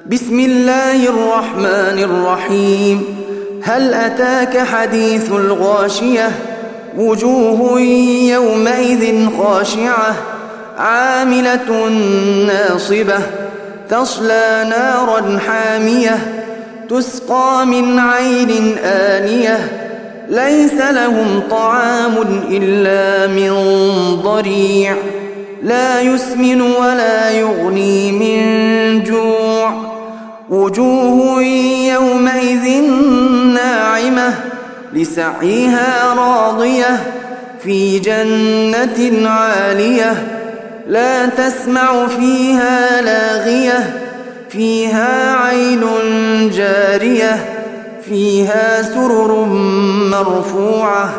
بسم الله الرحمن الرحيم. هل أتاك حديث الغاشية؟ وجوه يومئذ خاشعة عاملة ناصبة تصلى نارا حامية تسقى من عين آنية ليس لهم طعام إلا من ضريع لا يسمن ولا يغني من جوع. وجوه يومئذ ناعمة لسعيها راضية في جنة عالية لا تسمع فيها لاغية فيها عين جارية فيها سرر مرفوعة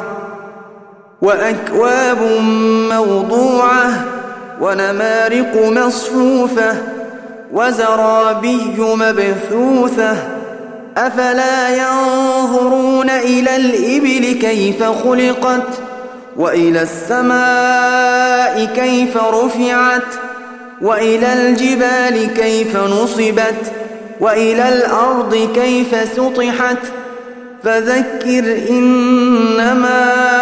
وأكواب موضوعة ونمارق مصفوفة وزرابي مبثوثة. أفلا ينظرون إلى الإبل كيف خلقت وإلى السماء كيف رفعت وإلى الجبال كيف نصبت وإلى الأرض كيف سطحت. فذكر إنما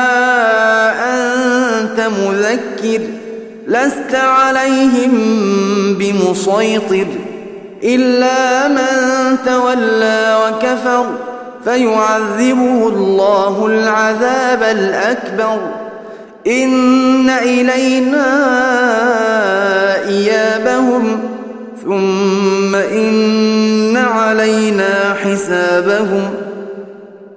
أنت مذكر لست عليهم بمسيطر إلا من تولى وكفر فيعذبه الله العذاب الأكبر. إن إلينا إيابهم ثم إن علينا حسابهم.